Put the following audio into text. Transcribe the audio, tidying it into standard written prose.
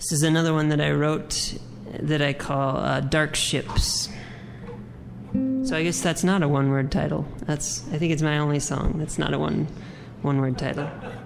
This is another one that I wrote that I call Dark Ships. So I guess that's not a one-word title. I think it's my only song that's not a one-word title.